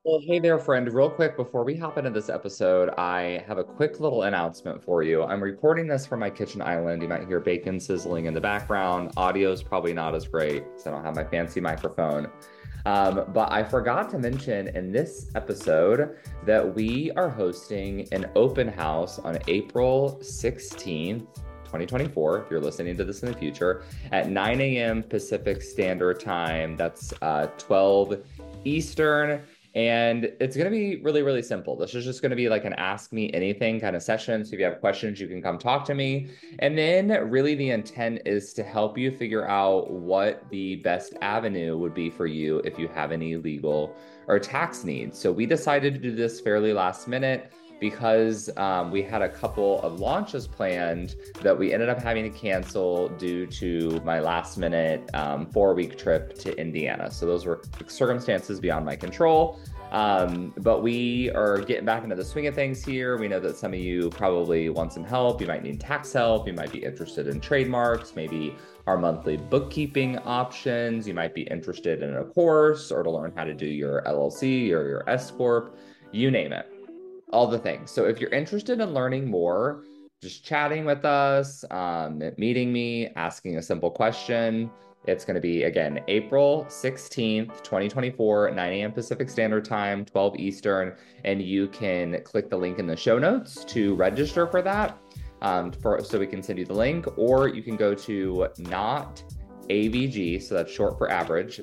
Well, hey there, friend. Real quick, before we hop into this episode, I have a quick little announcement for you. I'm recording this from my kitchen island. You might hear bacon sizzling in the background. Audio is probably not as great because I don't have my fancy microphone. But I forgot to mention in this episode that we are hosting an open house on April 16th. 2024, if you're listening to this in the future, at 9 a.m. Pacific Standard Time. That's 12 Eastern. And it's going to be really, really simple. This is just going to be like an ask me anything kind of session. So if you have questions, you can come talk to me. And then really the intent is to help you figure out what the best avenue would be for you if you have any legal or tax needs. So we decided to do this fairly last minute because we had a couple of launches planned that we ended up having to cancel due to my last minute 4-week trip to Indiana. So those were circumstances beyond my control. But we are getting back into the swing of things here. We know that some of you probably want some help. You might need tax help. You might be interested in trademarks, maybe our monthly bookkeeping options. You might be interested in a course or to learn how to do your LLC or your S Corp, you name it, all the things. So if you're interested in learning more, just chatting with us, meeting me, asking a simple question, it's going to be, again, April 16th, 2024, 9 a.m. Pacific Standard Time, 12 Eastern. And you can click the link in the show notes to register for that, so we can send you the link. Or you can go to not AVG, so that's short for average,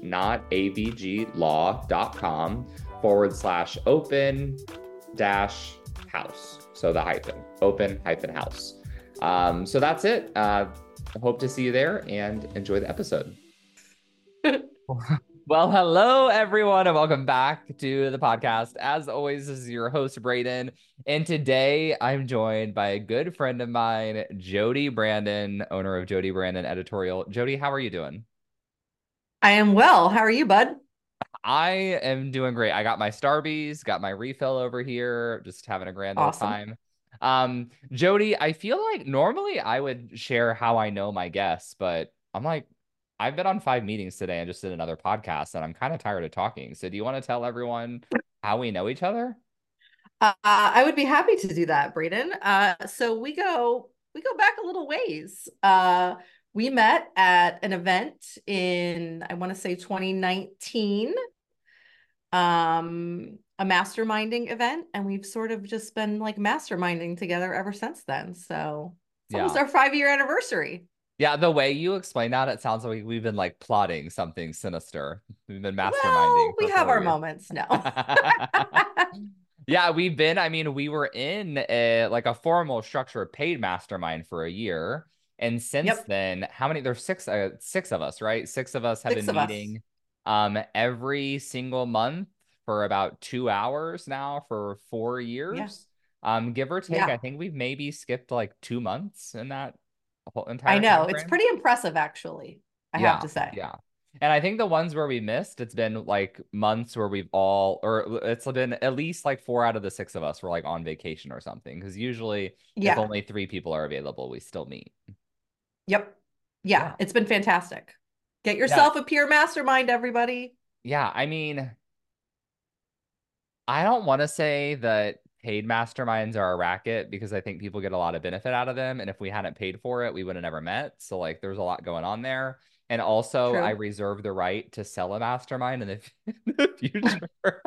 notavglaw.com/open dash house. So the hyphen, open hyphen house. So that's it. I hope to see you there and enjoy the episode. Well, hello everyone, and welcome back to the podcast. As always, this is your host, Braden. And today I'm joined by a good friend of mine, Jody Brandon, owner of Jody Brandon Editorial. Jody, how are you doing? I am well. How are you, bud? I am doing great. I got my Starbies, got my refill over here, just having a grand old Awesome. time. Jody, I feel like normally I would share how I know my guests, but I'm like, I've been on 5 meetings today and just did another podcast, and I'm kind of tired of talking. So do you want to tell everyone how we know each other? I would be happy to do that, Braden. So we go back a little ways. We met at an event in, I want to say 2019, a masterminding event, and we've sort of just been like masterminding together ever since then. So it's almost Yeah. our 5-year anniversary. Yeah, the way you explain that, it sounds like we've been like plotting something sinister. We've been Well, masterminding we for have four our years. moments. No. Yeah, I mean, we were in like a formal structured paid mastermind for a year. And since Yep. then, there's six of us, right? Six of us have Six been of us. meeting every single month for about 2 hours now for 4 years. Yeah. Give or take, I Yeah. think we've maybe skipped like 2 months in that whole I entire know. time It's frame. pretty impressive, actually, I have Yeah, to say. yeah. And I think the ones where we missed, it's been like months where or it's been at least like 4 out of the 6 of us were like on vacation or something. Because usually, if Yeah. only 3 people are available, we still meet. Yep. Yeah. Yeah. It's been fantastic. Get Yeah. yourself a peer mastermind, everybody. Yeah. I mean, I don't want to say that paid masterminds are a racket because I think people get a lot of benefit out of them. And if we hadn't paid for it, we would have never met. So, like, there's a lot going on there. And also, I True. reserve the right to sell a mastermind in in the future.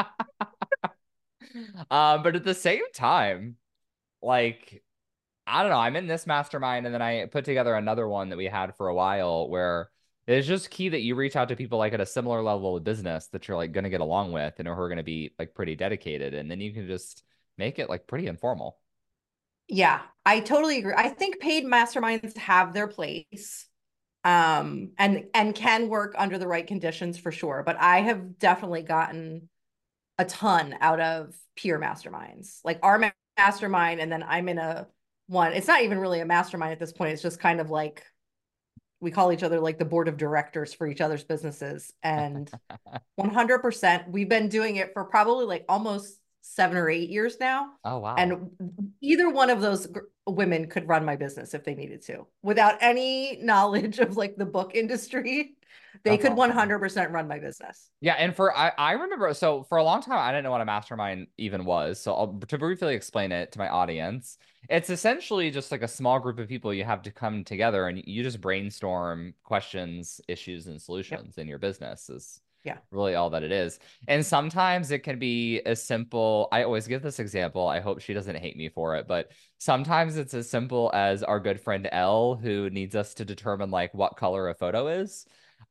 But at the same time, like, I don't know, I'm in this mastermind and then I put together another one that we had for a while where it's just key that you reach out to people like at a similar level of business that you're like going to get along with and who are going to be like pretty dedicated. And then you can just make it like pretty informal. Yeah, I totally agree. I think paid masterminds have their place. And can work under the right conditions for sure. But I have definitely gotten a ton out of peer masterminds. Like our mastermind, and then I'm in a one. It's not even really a mastermind at this point. It's just kind of like we call each other like the board of directors for each other's businesses. And 100%, we've been doing it for probably like almost 7 or 8 years now. Oh, wow. And either one of those women could run my business if they needed to without any knowledge of like the book industry. They That's could awesome. 100% run my business. Yeah, and I remember, so for a long time I didn't know what a mastermind even was. So to briefly explain it to my audience, it's essentially just like a small group of people you have to come together and you just brainstorm questions, issues, and Yep. solutions in your business is Yeah. really all that it is. And sometimes it can be as simple. I always give this example. I hope she doesn't hate me for it, but sometimes it's as simple as our good friend Elle, who needs us to determine like what color a photo is,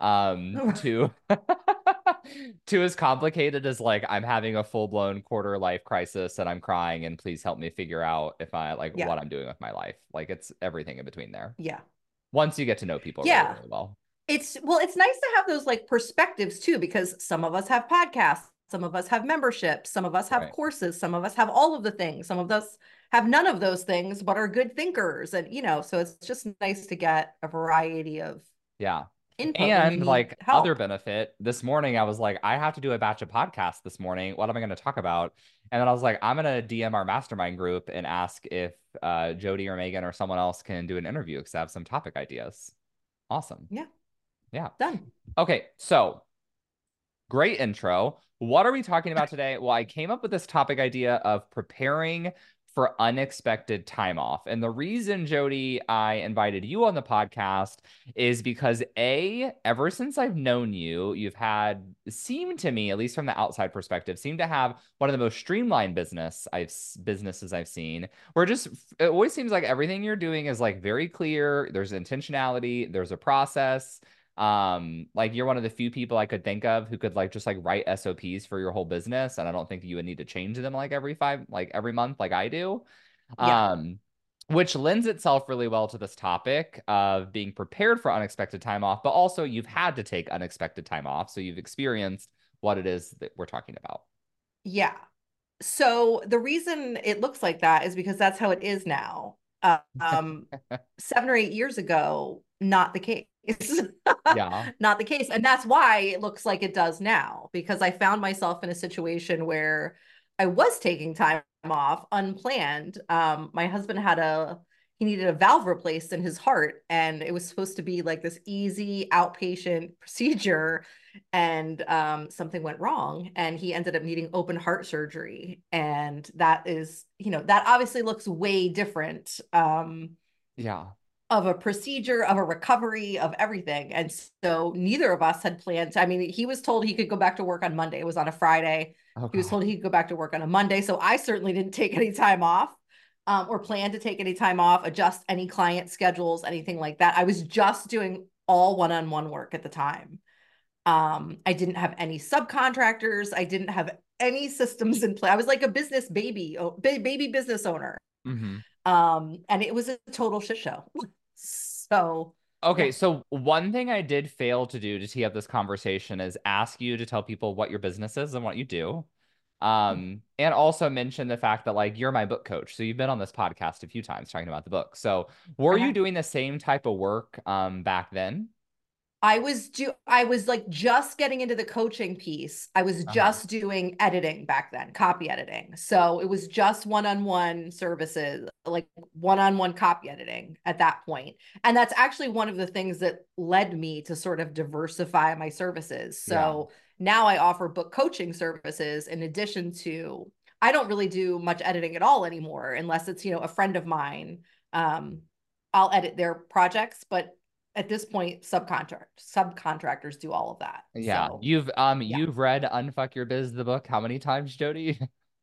to to as complicated as like I'm having a full-blown quarter life crisis and I'm crying and please help me figure out if I like Yeah. what I'm doing with my life. Like it's everything in between there. Yeah. Once you get to know people really, Yeah. really well. It's nice to have those like perspectives too, because some of us have podcasts, some of us have memberships, some of us have Right. courses, some of us have all of the things, some of us have none of those things, but are good thinkers. And, so it's just nice to get a variety of Yeah. input when you And need like other help. benefit, this morning I was like, I have to do a batch of podcasts this morning. What am I going to talk about? And then I was like, I'm going to DM our mastermind group and ask if Jody or Megan or someone else can do an interview because I have some topic ideas. Awesome. Yeah, Yeah. done. Okay. So great intro. What are we talking about today? Well, I came up with this topic idea of preparing for unexpected time off. And the reason, Jody, I invited you on the podcast is because ever since I've known you, you've had, seemed to me, at least from the outside perspective, seem to have one of the most streamlined businesses I've seen, where just it always seems like everything you're doing is like very clear. There's intentionality, there's a process. Like you're one of the few people I could think of who could like just like write SOPs for your whole business, and I don't think you would need to change them like every month like I do. Yeah. Um, which lends itself really well to this topic of being prepared for unexpected time off, but also you've had to take unexpected time off, so you've experienced what it is that we're talking about. Yeah. So the reason it looks like that is because that's how it is now. Um, 7 or 8 years ago, not the case. Yeah. Not the case. And that's why it looks like it does now, because I found myself in a situation where I was taking time off unplanned. My husband he needed a valve replaced in his heart, and it was supposed to be like this easy outpatient procedure, and something went wrong and he ended up needing open heart surgery, and that is, that obviously looks way different, Yeah. of a procedure, of a recovery, of everything. And so neither of us had planned I mean, he was told he could go back to work on Monday. It was on a Friday. Oh He was God. told he could go back to work on a Monday, so I certainly didn't take any time off, or plan to take any time off, adjust any client schedules, anything like that. I was just doing all one-on-one work at the time. I didn't have any subcontractors. I didn't have any systems in place. I was like a business baby, baby business owner. Mm-hmm. And it was a total shit show. So, Okay, yeah. so one thing I did fail to do to tee up this conversation is ask you to tell people what your business is and what you do. And also mention the fact that like you're my book coach. So you've been on this podcast a few times talking about the book. So were I you have. doing the same type of work back then? I was like just getting into the coaching piece. I was Uh-huh. just doing editing back then, copy editing. So it was just one-on-one services, like one-on-one copy editing at that point. And that's actually one of the things that led me to sort of diversify my services. Yeah. So now I offer book coaching services in addition to, I don't really do much editing at all anymore, unless it's, a friend of mine. Um, I'll edit their projects, but at this point, subcontractors do all of that. Yeah. So yeah. You've read Unfuck Your Biz, the book, how many times, Jody?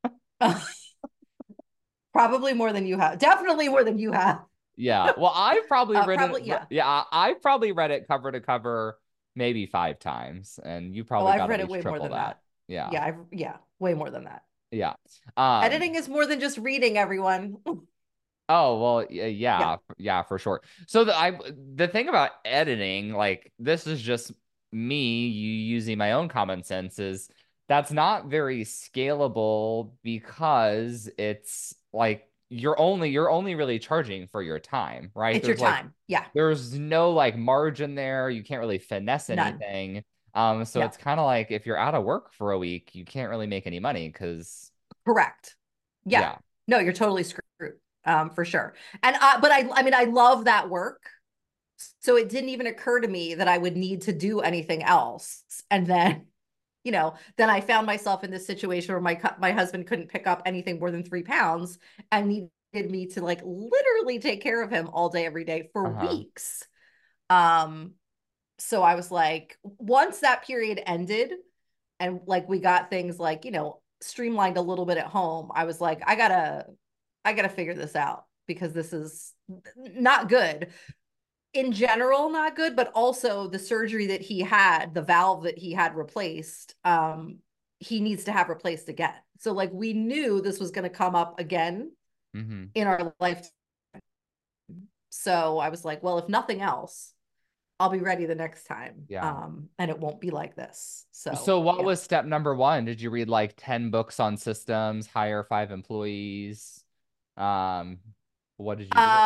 Probably more than you have. Definitely more than you have. Yeah. Well, I've probably Probably, yeah. yeah, I've probably read it cover to cover maybe 5 times, and you Oh, probably I've got at read it least way more triple than that. that. Yeah. Yeah, way more than that. Yeah. Um, Editing is more than just reading, everyone. Oh, well, Yeah. yeah, for sure. So the thing about editing, like this is just me using my own common sense is that's not very scalable because it's like you're only really charging for your time, right? It's your time. Yeah. There's no like margin there. You can't really finesse None. anything. So No. it's kind of like if you're out of work for a week, you can't really make any money because Correct. Yeah. yeah. No, you're totally screwed. For sure. And but I mean, I love that work. So it didn't even occur to me that I would need to do anything else. And then, then I found myself in this situation where my husband couldn't pick up anything more than 3 pounds and needed me to like literally take care of him all day, every day for Uh-huh. weeks. Um, so I was like, once that period ended and like we got things like, streamlined a little bit at home, I was like, I gotta figure this out because this is not good in general, not good, but also the surgery that he had, the valve that he had replaced, he needs to have replaced again. So like we knew this was going to come up again Mm-hmm. in our life. So I was like, well, if nothing else, I'll be ready the next time. Yeah. And it won't be like this. So So what yeah. was step number one? Did you read like 10 books on systems, hire 5 employees? Um, what did you do?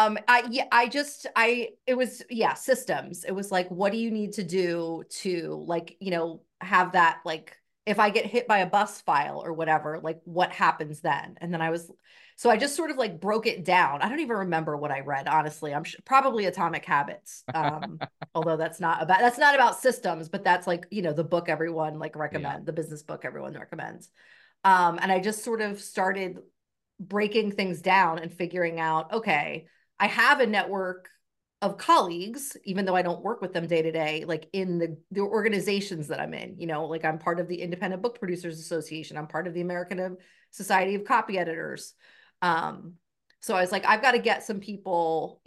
It was, yeah, systems. It was like, what do you need to do to like, have that, like, if I get hit by a bus file or whatever, like what happens then? And then so I just sort of like broke it down. I don't even remember what I read, honestly. Probably Atomic Habits. Although that's not about systems, but that's like, the book everyone like Yeah. the business book everyone recommends. And I just sort of started breaking things down and figuring out, okay, I have a network of colleagues, even though I don't work with them day to day, like in the organizations that I'm in, like I'm part of the Independent Book Producers Association. I'm part of the American Society of Copy Editors. Um, so I was like, I've got to get some people,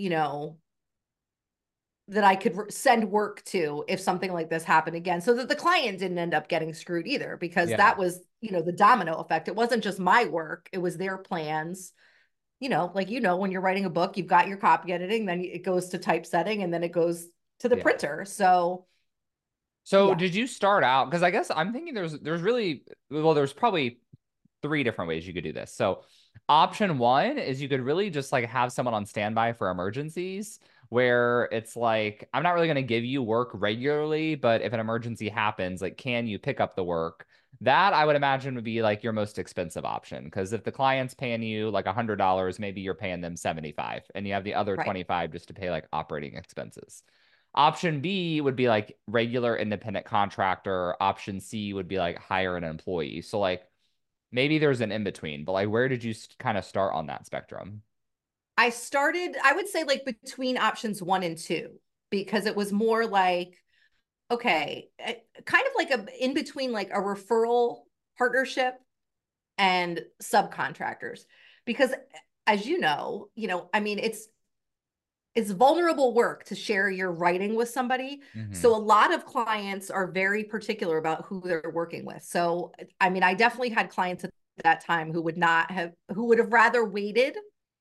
that I could send work to if something like this happened again, so that the client didn't end up getting screwed either, because Yeah. that was, the domino effect. It wasn't just my work, it was their plans. Like, when you're writing a book, you've got your copy editing, then it goes to typesetting, and then it goes to the Yeah. printer. So, So yeah. did you start out? Because I guess I'm thinking there's really, well, there's probably 3 different ways you could do this. So option one is you could really just like have someone on standby for emergencies, where it's like, I'm not really going to give you work regularly, but if an emergency happens, like, can you pick up the work? That I would imagine would be like your most expensive option. Because if the client's paying you like $100, maybe you're paying them 75 and you have the other Right. 25 just to pay like operating expenses. Option B would be like regular independent contractor. Option C would be like hire an employee. So like maybe there's an in between, but like where did you kind of start on that spectrum? I would say like between options 1 and 2, because it was more like, okay, kind of like in between like a referral partnership and subcontractors. Because as I mean, it's vulnerable work to share your writing with somebody. Hmm. So a lot of clients are very particular about who they're working with. So I mean, I definitely had clients at that time who would have rather waited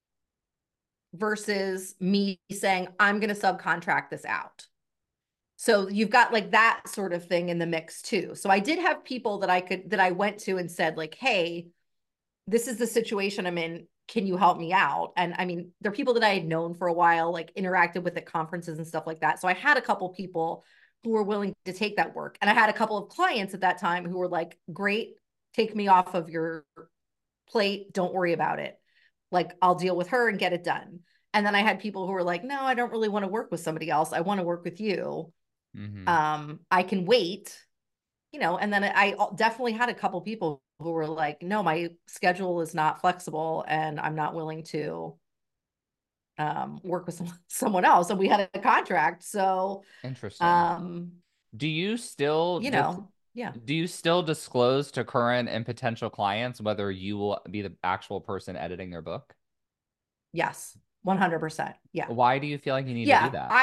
versus me saying, I'm going to subcontract this out. So you've got like that sort of thing in the mix too. So I did have people that I went to and said like, hey, this is the situation I'm in. Can you help me out? And I mean, they're people that I had known for a while, like interacted with at conferences and stuff like that. So I had a couple people who were willing to take that work. And I had a couple of clients at that time who were like, great, take me off of your plate. Don't worry about it. Like, I'll deal with her and get it done. And then I had people who were like, no, I don't really want to work with somebody else. I want to work with you. Hmm. I can wait, and then I definitely had a couple people who were like, no, my schedule is not flexible and I'm not willing to work with someone else. And we had a contract. So, Interesting. um, Do you still yeah, do you still disclose to current and potential clients whether you will be the actual person editing their book? yes, 100%. Yeah. Why do you feel like you need to do Yeah. that?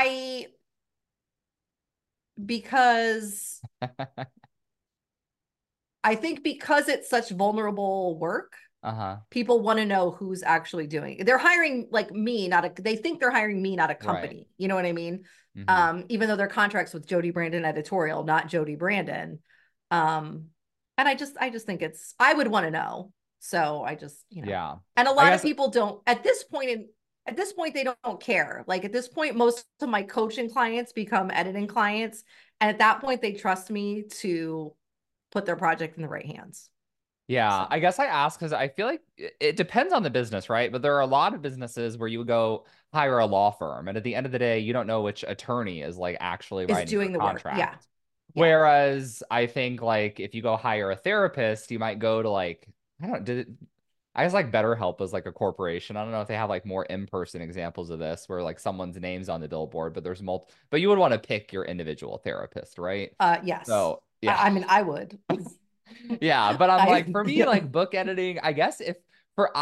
Because I think because it's such vulnerable work, Uh-huh. people want to know who's actually doing it. They're hiring like me, they think they're hiring me, not a Right. company. You know what I mean? Hmm. Even though their contracts with Jody Brandon Editorial, not Jody Brandon. Um, and I just think I would want to know. So I just, Yeah. and a I lot of guess people don't at this point, they don't care. Like at this point, most of my coaching clients become editing clients. And at that point, they trust me to put their project in the right hands. Yeah, So I guess I ask because I feel like it depends on the business, right? But there are a lot of businesses where you would go hire a law firm. And at the end of the day, you don't know which attorney is like actually Is writing your doing the work. Yeah. contract. Yeah. Whereas I think like if you go hire a therapist, you might go to like, I don't, did it, I guess like BetterHelp is like a corporation. I don't know if they have like more in-person examples of this where like someone's name's on the billboard, but there's multiple, but you would want to pick your individual therapist, right? Yes. So yeah. I mean, I would. Yeah, but I'm I like for me yeah. like book editing, I guess if for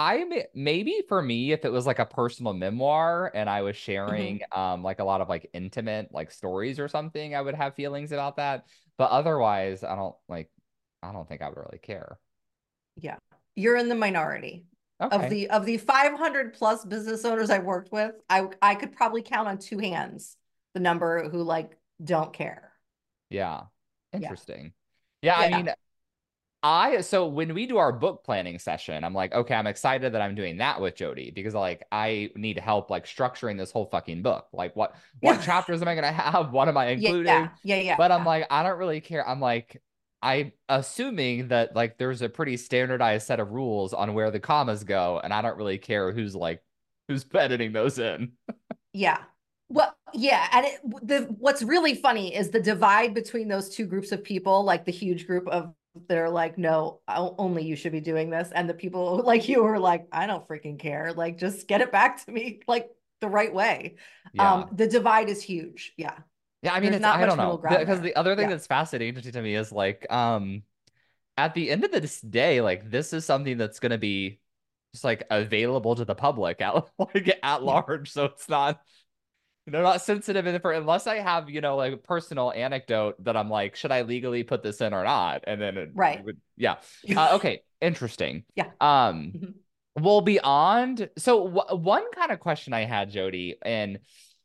maybe for me if it was like a personal memoir and I was sharing Mhm. like a lot of like intimate like stories or something, I would have feelings about that. But otherwise, I don't think I would really care. Yeah. You're in the minority. Okay. Of the 500 plus business owners I've worked with, I could probably count on two hands the number who like don't care. Yeah. Yeah. Interesting. Yeah, I Yeah. mean, I so when we do our book planning session, I'm like, okay, I'm excited that I'm doing that with Jody because like I need help like structuring this whole fucking book. Like what Yeah. chapters am I gonna have? What am I Yeah. including? Yeah. Yeah. But I'm Yeah. like, I don't really care. I'm like, I'm assuming that like there's a pretty standardized set of rules on where the commas go, and I don't really care who's editing those in. Yeah. Well, yeah, and what's really funny is the divide between those two groups of people, like the huge group of that are like, no, only you should be doing this, and the people like you are like, I don't freaking care, like just get it back to me like the right way. Yeah. The divide is huge. Yeah, Yeah, I mean there's it's not I don't much middle know. ground Because there. the other thing Yeah, that's fascinating to me is like at the end of this day, like this is something that's going to be just like available to the public at like at yeah, large. So it's not, not sensitive for unless I have, like a personal anecdote that I'm like, should I legally put this in or not? And then it right. would, yeah. Okay, interesting. Yeah. Um, Mhm. well, beyond, so one kind of question I had, Jody, and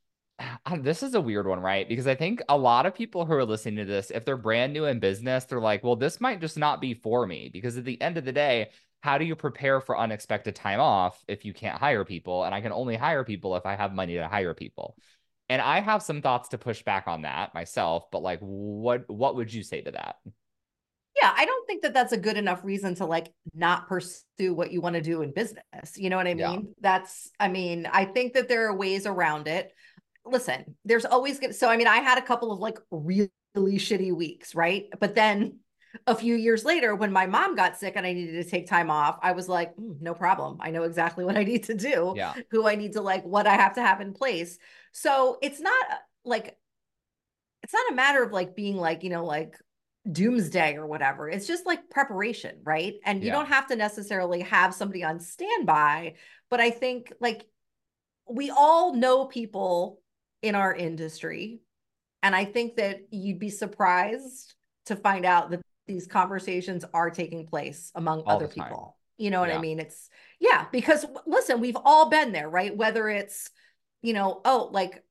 this is a weird one, right? Because I think a lot of people who are listening to this, if they're brand new in business, they're like, well, this might just not be for me. Because at the end of the day, how do you prepare for unexpected time off if you can't hire people? And I can only hire people if I have money to hire people. And I have some thoughts to push back on that myself, but like, what would you say to that? Yeah, I don't think that that's a good enough reason to like not pursue what you want to do in business. You know what I Yeah. mean? I mean, I think that there are ways around it. Listen, there's always good. So, I mean, I had a couple of like really shitty weeks, right? But then a few years later, when my mom got sick and I needed to take time off, I was like, no problem. I know exactly what I need to do, Yeah. who I need to like, what I have to have in place. So like, it's not a matter of like being like, like doomsday or whatever. It's just like preparation, right? And you Yeah. don't have to necessarily have somebody on standby. But I think like we all know people in our industry. And I think that you'd be surprised to find out that these conversations are taking place among All other the time. people. You know what I Yeah. mean? Yeah, because listen, we've all been there, right? Whether it's, oh, like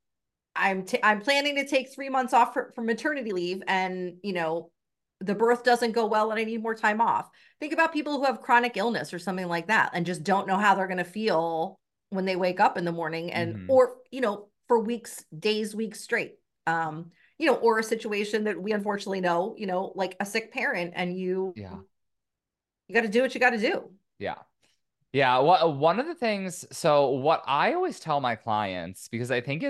I'm planning to take 3 months off for maternity leave and the birth doesn't go well and I need more time off. Think about people who have chronic illness or something like that and just don't know how they're going to feel when they wake up in the morning and Hmm. or for weeks, days, weeks straight. Or a situation that we unfortunately know, like a sick parent and Yeah. you got to do what you got to do. Yeah. Yeah, one of the things, so what I always tell my clients, because I think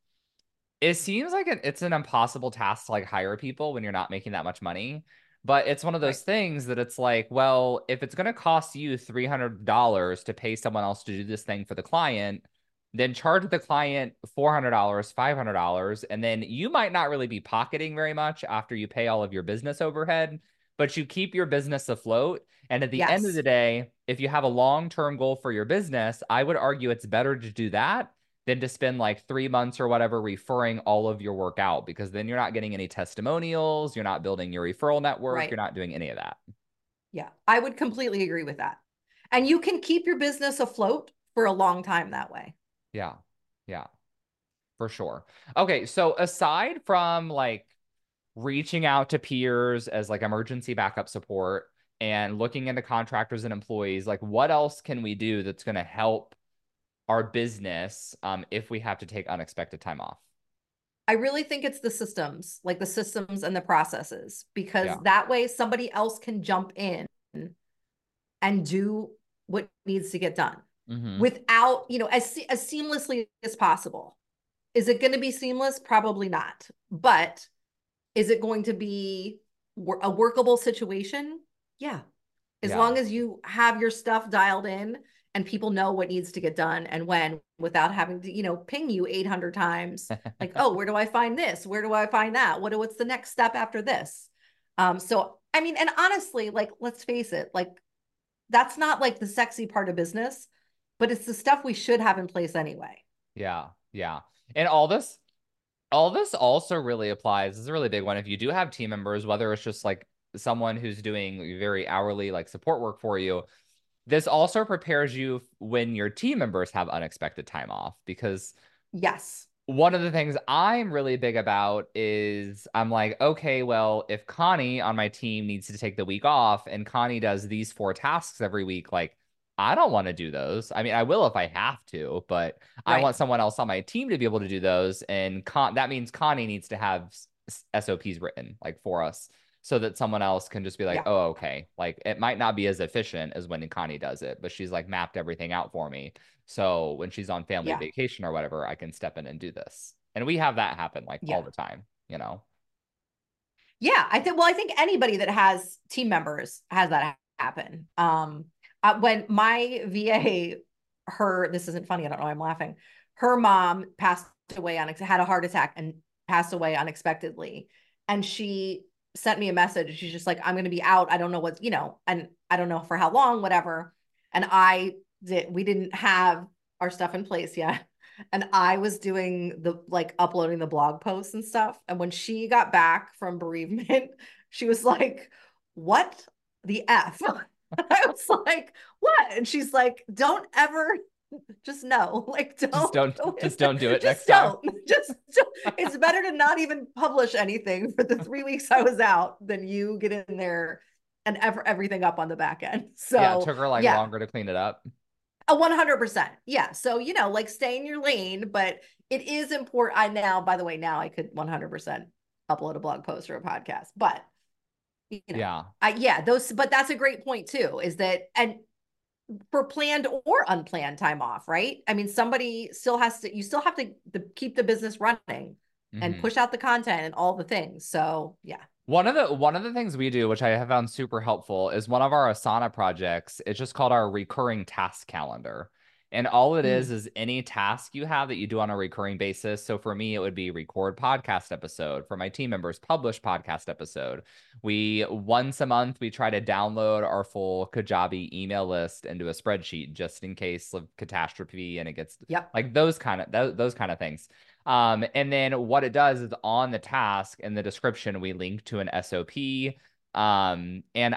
it seems like it's an impossible task to like hire people when you're not making that much money. But it's one of Right. those things that it's like, well, if it's going to cost you $300 to pay someone else to do this thing for the client, then charge the client $400, $500, and then you might not really be pocketing very much after you pay all of your business overhead, but you keep your business afloat. And at the end of the Yes. day, if you have a long-term goal for your business, I would argue it's better to do that than to spend like 3 months or whatever referring all of your work out because then you're not getting any testimonials, you're not building your referral network, you're Right. not doing any of that. Yeah. I would completely agree with that. And you can keep your business afloat for a long time that way. Yeah. Yeah, for sure. Okay, so aside from like reaching out to peers as like emergency backup support and looking into contractors and employees, like what else can we do that's going to help our business if we have to take unexpected time off? I really think it's the systems, like the systems and the processes, because Yeah. that way somebody else can jump in and do what needs to get done. Mm-hmm. without, as seamlessly as possible. Is it going to be seamless? Probably not. But is it going to be a workable situation? Yeah. As Yeah. long as you have your stuff dialed in and people know what needs to get done and when, without having to, ping you 800 times, like, oh, where do I find this? Where do I find that? What's the next step after this? So I mean, and honestly, like, let's face it, like, that's not like the sexy part of business, but it's the stuff we should have in place anyway. Yeah. Yeah. And all this also really applies. This is a really big one. If you do have team members, whether it's just like someone who's doing very hourly like support work for you, this also prepares you when your team members have unexpected time off. Because Yes. one of the things I'm really big about is I'm like, okay, well, if Connie on my team needs to take the week off and Connie does these 4 tasks every week, like, I don't want to do those. I mean, I will if I have to, but I Right. want someone else on my team to be able to do those. And that means Connie needs to have SOPs written like for us so that someone else can just be like, Yeah. oh, okay. Like, it might not be as efficient as when Connie does it, but she's like mapped everything out for me. So when she's on family Yeah. vacation or whatever, I can step in and do this. And we have that happen like all Yeah. the time, you know? Yeah, I think anybody that has team members has that happen. When my VA, this isn't funny, I don't know why I'm laughing. Her mom passed away had a heart attack and passed away unexpectedly. And she sent me a message. She's just like, I'm going to be out. I don't know what, and I don't know for how long, whatever. And we didn't have our stuff in place yet. And I was doing the like uploading the blog posts and stuff. And when she got back from bereavement, she was like, "What the F?" I was like, "What?" And she's like, "Don't ever just no, like Just don't don't go in just there. don't do it next Just time. don't. It's better to not even publish anything for the 3 weeks I was out than you get in there and everything up on the back end." Yeah, it So took her like yeah, longer to clean it up. a 100%. Yeah. So, like stay in your lane, but it is important. By the way, now I could 100% upload a blog post or a podcast, but Yeah. but that's a great point too, is that, and for planned or unplanned time off, right? I mean, you still have to keep the business running and Hmm. push out the content and all the things. So yeah. One of the things we do, which I have found super helpful, is one of our Asana projects. It's just called our recurring task calendar. And all it Mm, is any task you have that you do on a recurring basis. So for me, it would be record podcast episode. For my team members, publish podcast episode. We once a month we try to download our full Kajabi email list into a spreadsheet just in case of catastrophe and it gets yep. like those kind of things. And then what it does is on the task in the description, we link to an SOP. And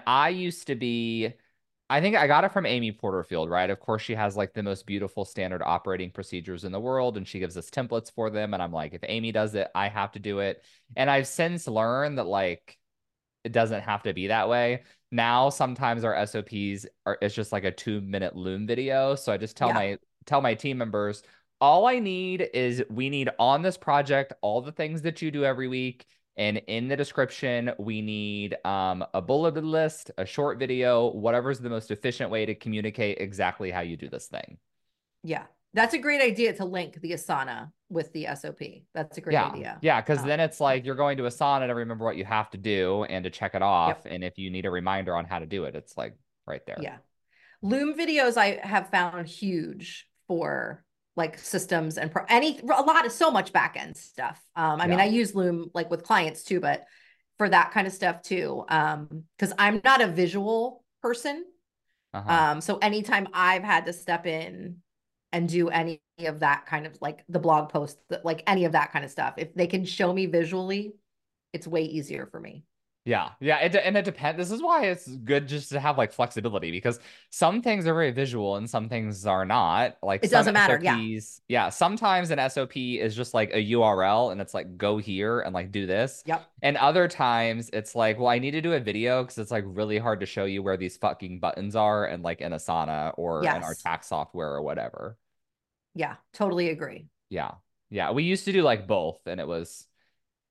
I think I got it from Amy Porterfield, right? Of course, she has like the most beautiful standard operating procedures in the world, and she gives us templates for them. And I'm like, if Amy does it, I have to do it. And I've since learned that like it doesn't have to be that way. Now, sometimes our SOPs it's just like a 2-minute Loom video. So I just Yeah. tell my team members, all I need is we need on this project all the things that you do every week. And in the description, we need a bulleted list, a short video, whatever's the most efficient way to communicate exactly how you do this thing. Yeah. That's a great idea to link the Asana with the SOP. That's a great Yeah. idea. Yeah. Cause Um, then it's like you're going to Asana to remember what you have to do and to check it off. yep. And if you need a reminder on how to do it, it's like right there. Yeah. Loom videos I have found huge for like systems and a lot of so much back end stuff. I mean, I Yeah. use Loom like with clients too, but for that kind of stuff too. Because I'm not a visual person. Uh-huh. So anytime I've had to step in and do any of that kind of like the blog post, like any of that kind of stuff, if they can show me visually, it's way easier for me. Yeah. Yeah. And it depends. This is why it's good just to have like flexibility because some things are very visual and some things are not. Like It some doesn't matter. Yeah. SOPs, yeah, sometimes an SOP is just like a URL and it's like go here and like do this. Yep. And other times it's like, well, I need to do a video because it's like really hard to show you where these fucking buttons are and like in Asana or in our Yes. tax software or whatever. Yeah. Totally agree. Yeah. Yeah. We used to do like both and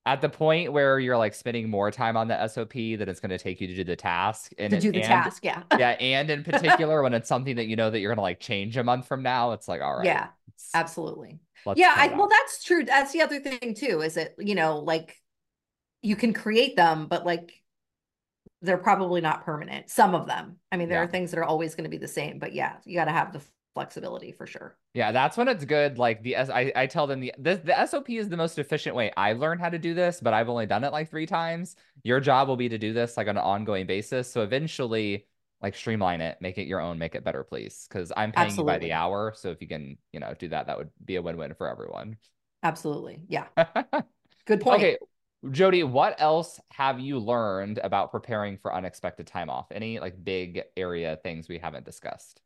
at the point where you're like spending more time on the SOP than it's going to take you to do the task. To do the task. Yeah. Yeah. And in particular, when it's something that you know that you're going to like change a month from now, it's like, all right, Yeah, absolutely. let's Yeah, plan it well, out. that's true. That's the other thing too, is it, like you can create them, but like they're probably not permanent. Some of them. I mean, there are Yeah. things that are always going to be the same, but yeah, you got to have the flexibility for sure. Yeah, that's when it's good. Like I tell them the SOP is the most efficient way I've learned how to do this, but I've only done it like 3 times. Your job will be to do this like on an ongoing basis. So eventually, like streamline it, make it your own, make it better, please. Because I'm paying you by the Absolutely. hour. So if you can, do that, that would be a win-win for everyone. Absolutely. Yeah. Good point. Okay, Jody, what else have you learned about preparing for unexpected time off? Any like big area things we haven't discussed?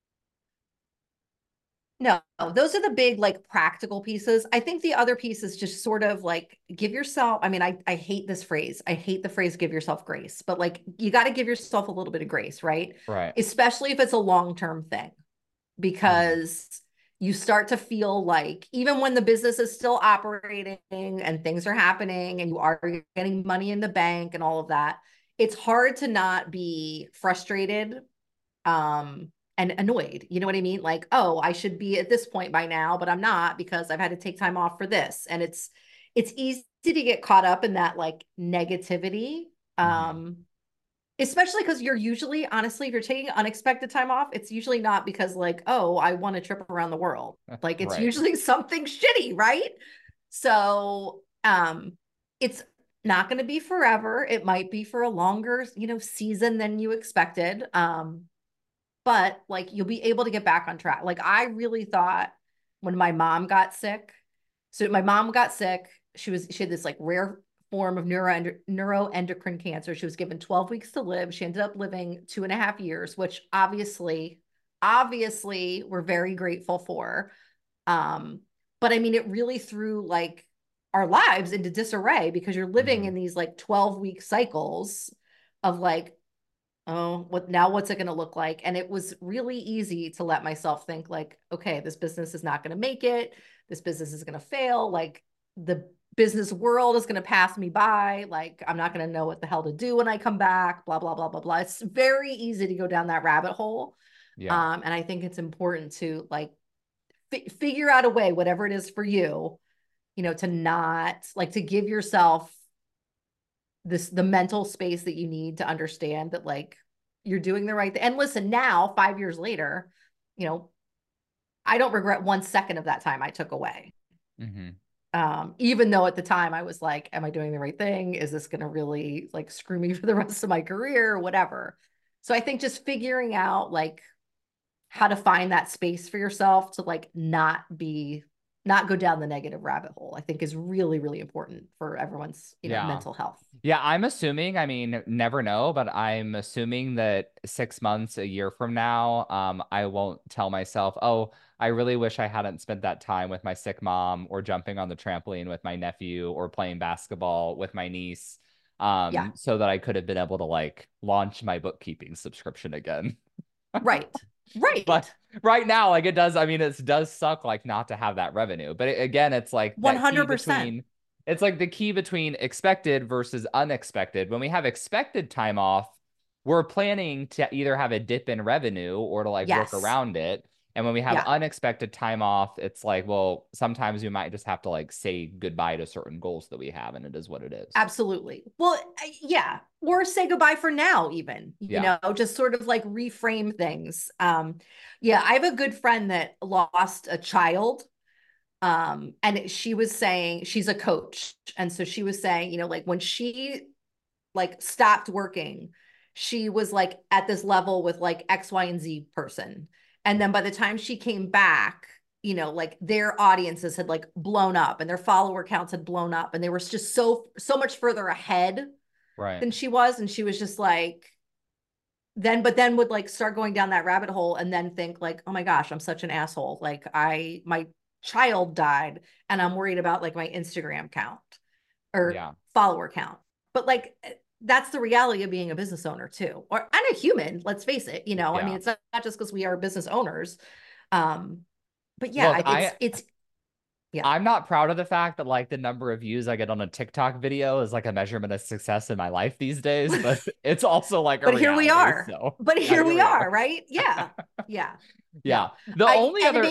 No, those are the big like practical pieces. I think the other piece is just sort of like give yourself, I mean, I hate this phrase. I hate the phrase give yourself grace, but like you got to give yourself a little bit of grace, right? Right. Especially if it's a long-term thing, Mhm. because you start to feel like even when the business is still operating and things are happening and you are getting money in the bank and all of that, it's hard to not be frustrated and annoyed. You know what I mean? Like, oh, I should be at this point by now, but I'm not because I've had to take time off for this. And it's easy to get caught up in that like negativity. Mhm. Um, Especially because you're usually, honestly, if you're taking unexpected time off, it's usually not because like, oh, I want a trip around the world. Like it's Right. usually something shitty, right? So it's not going to be forever. It might be for a longer, season than you expected. But like you'll be able to get back on track. Like I really thought when my mom got sick, so my mom got sick, she had this like rare form of neuroendocrine cancer. She was given 12 weeks to live. She ended up living 2.5 years, which obviously we're very grateful for. Um, but I mean, it really threw like our lives into disarray because you're living Mhm. in these like 12-week cycles of like, oh, what's it going to look like? And it was really easy to let myself think like, okay, this business is not going to make it. This business is going to fail. Like the business world is going to pass me by. Like I'm not going to know what the hell to do when I come back, blah, blah, blah, blah, blah. It's very easy to go down that rabbit hole. Yeah. And I think it's important to like figure out a way, whatever it is for you, to not like to give yourself the mental space that you need to understand that like you're doing the right thing. And listen, now 5 years later, you know, I don't regret 1 second of that time I took away. Mhm. Even though at the time I was like, am I doing the right thing? Is this going to really like screw me for the rest of my career or whatever? So I think just figuring out like how to find that space for yourself to like not go down the negative rabbit hole, I think is really, really important for everyone's, Yeah. mental health. Yeah, I'm assuming, I mean, never know, but I'm assuming that 6 months, a year from now, I won't tell myself, oh, I really wish I hadn't spent that time with my sick mom or jumping on the trampoline with my nephew or playing basketball with my niece, Yeah. so that I could have been able to like launch my bookkeeping subscription again. Right. But Right. right now, like it does, I mean, it does suck like not to have that revenue. But again, it's like that key 100%. between, it's like the key between expected versus unexpected. When we have expected time off, we're planning to either have a dip in revenue or to like work Yes. around it. And when we have Yeah. unexpected time off, it's like, well, sometimes we might just have to like say goodbye to certain goals that we have, and it is what it is. Absolutely. Well, yeah. Or say goodbye for now, even, Yeah. just sort of like reframe things. Yeah, I have a good friend that lost a child. And she was saying she's a coach. And so she was saying, like when she like stopped working, she was like at this level with like X, Y, and Z person. And then by the time she came back, like their audiences had like blown up and their follower counts had blown up and they were just so much further ahead Right. than she was. And she was just like, but then would like start going down that rabbit hole and then think like, oh my gosh, I'm such an asshole. Like my child died and I'm worried about like my Instagram count or Yeah. follower count. But like that's the reality of being a business owner too, or and a human. Let's face it. I mean, Yeah. it's not just because we are business owners. Um, but yeah, Look, it's Yeah. I'm not proud of the fact that like the number of views I get on a TikTok video is like a measurement of success in my life these days, but it's also like a But here we reality. are. So But yeah, here here we we are. are, right? Yeah. Yeah. Yeah. No. The I only and other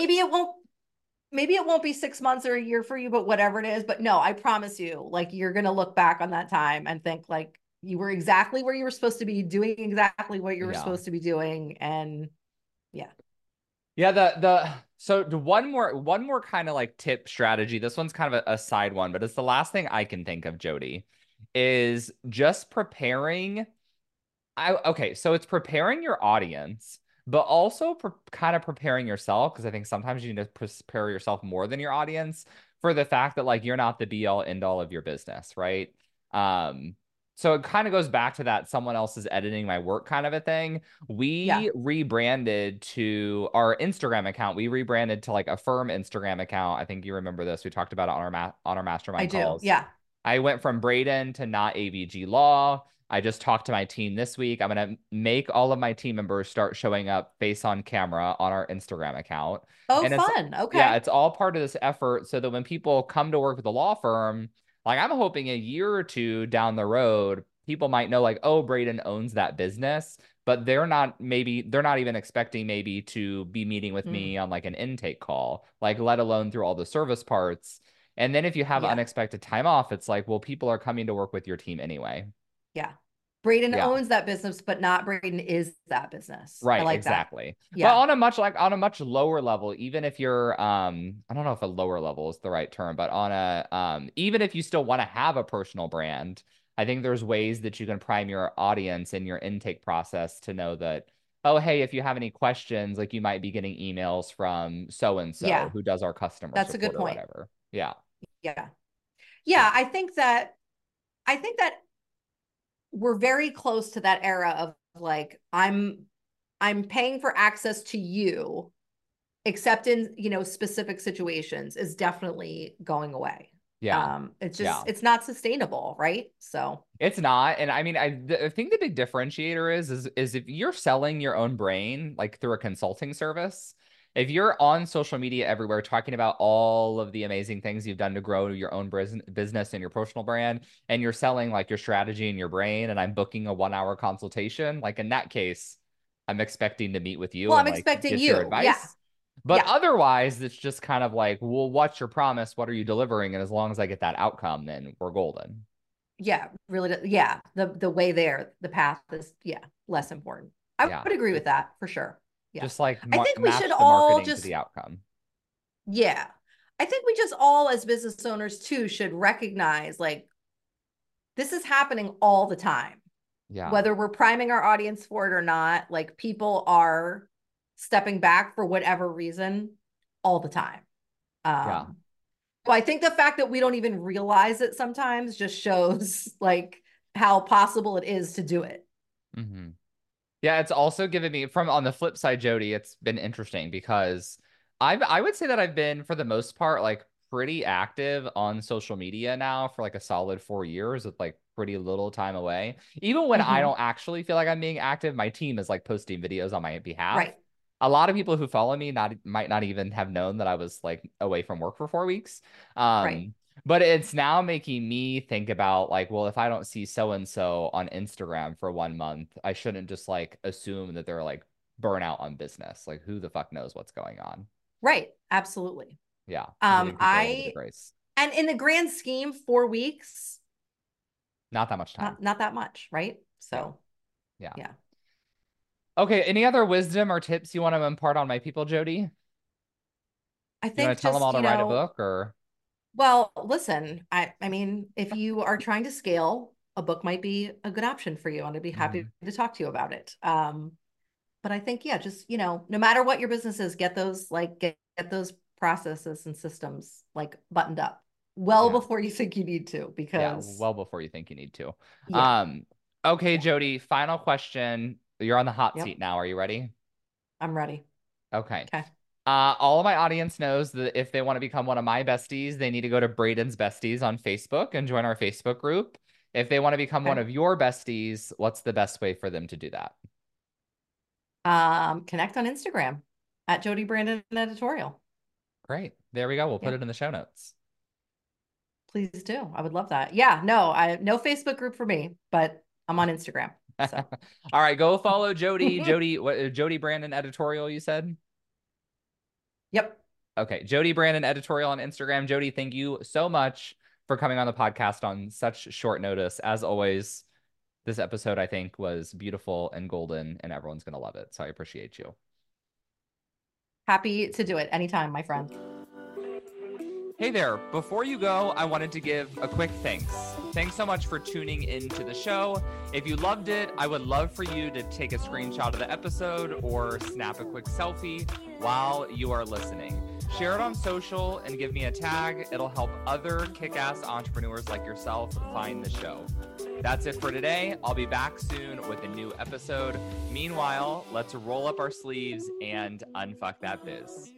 maybe it won't be 6 months or a year for you, but whatever it is. But no, I promise you, like you're gonna look back on that time and think like you were exactly where you were supposed to be, doing exactly what you were yeah. supposed to be doing. And yeah. Yeah, the so the one more kind of like tip strategy. This one's kind of a side one, but it's the last thing I can think of, Jody, is just preparing. Okay, so it's preparing your audience, but also kind of preparing yourself because I think sometimes you need to prepare yourself more than your audience for the fact that like you're not the be all end all of your business, right? Um, so it kind of goes back to that someone else is editing my work kind of a thing. Yeah, We rebranded to our Instagram account. We rebranded to like a firm Instagram account. I think you remember this. We talked about it on our I mastermind do. calls. Yeah. I went from Braden to not AVG Law. I just talked to my team this week. I'm going to make all of my team members start showing up face on camera on our Instagram account. Oh, And it's, fun. yeah, Okay. it's all part of this effort so that when people come to work with the law firm, like I'm hoping a year or two down the road, people might know like, oh, Braden owns that business, but they're not even expecting maybe to be meeting with Mm, me on like an intake call, like let alone through all the service parts. And then if you have yeah. unexpected time off, it's like, well, people are coming to work with your team anyway. Yeah. Braden Yeah. owns that business, but not Braden is that business. I Right, like that. exactly. But Yeah. on a much lower level, even if you're I don't know if a lower level is the right term, but on a even if you still want to have a personal brand, I think there's ways that you can prime your audience in your intake process to know that, oh, hey, if you have any questions, like you might be getting emails from so and so Yeah. who does our customer That's a good support or point. whatever. Yeah. Yeah. Yeah. Yeah. I think that we're very close to that era of like, I'm paying for access to you, except in, specific situations is definitely going away. Yeah. It's just, Yeah. it's not sustainable, right? So It's not, and I mean, I think the big differentiator is if you're selling your own brain like through a consulting service, if you're on social media everywhere talking about all of the amazing things you've done to grow your own business and your personal brand, and you're selling like your strategy and your brain, and I'm booking a 1 hour consultation, like in that case, I'm expecting to meet with you well, and I'm like expecting get your you. Yeah. advice. But Yeah. otherwise, it's just kind of like, well, what's your promise? What are you delivering? And as long as I get that outcome, then we're golden. Yeah, really. Yeah, the way there, the path is, yeah, less important. I Yeah. would agree with that for sure. Yeah. Just like I think we should match the all marketing to just, the outcome. yeah. I think we just all as business owners too should recognize like this is happening all the time. Yeah. Whether we're priming our audience for it or not, like people are stepping back for whatever reason all the time. Yeah. Um, so I think the fact that we don't even realize it sometimes just shows like how possible it is to do it. hmm Yeah, it's also given me from on the flip side, Jody, it's been interesting because I would say that I've been for the most part like pretty active on social media now for like a solid 4 years with like pretty little time away. Even when I Mm-hmm. don't actually feel like I'm being active, my team is like posting videos on my behalf. Right. A lot of people who follow me might not even have known that I was like away from work for 4 weeks. Right. Um, but it's now making me think about like, well, if I don't see so and so on Instagram for 1 month, I shouldn't just like assume that they're like burnout on business. Like, who the fuck knows what's going on? Right. Absolutely. Yeah, Um, giving people a little bit of I grace. and in the grand scheme, 4 weeks, Not that much time. not that much, right? Yeah, So yeah. yeah. Okay, any other wisdom or tips you want to impart on my people, Jody? I You want think to tell them all just, to write a book or? well, listen, I mean, if you are trying to scale, a book might be a good option for you, and I'd be happy Mhm. to talk to you about it. But I think, yeah, just, no matter what your business is, get those processes and systems like buttoned up well Yeah. before you think you need to, Yeah, because well before you think you need to. yeah, Um, okay, yeah, Jody, final question. You're on the hot yep, seat now. Are you ready? I'm ready. Okay. Okay. All of my audience knows that if they want to become one of my besties, they need to go to Braden's Besties on Facebook and join our Facebook group. If they want to become one Okay. of your besties, what's the best way for them to do that? Connect on Instagram at Jody Brandon Editorial. Great. There we go. We'll put it in the show notes. Please do. I would love that. Yeah, no Facebook group for me, but I'm on Instagram. So. All right, go follow Jody. Jody Brandon Editorial, you said? Yep. Okay, Jody Brandon Editorial on Instagram. Jody, thank you so much for coming on the podcast on such short notice. As always, this episode, I think, was beautiful and golden, and everyone's going to love it. So I appreciate you. Happy to do it anytime, my friend. Hey there. Before you go, I wanted to give a quick thanks. Thanks so much for tuning into the show. If you loved it, I would love for you to take a screenshot of the episode or snap a quick selfie while you are listening. Share it on social and give me a tag. It'll help other kick-ass entrepreneurs like yourself find the show. That's it for today. I'll be back soon with a new episode. Meanwhile, let's roll up our sleeves and unfuck that biz.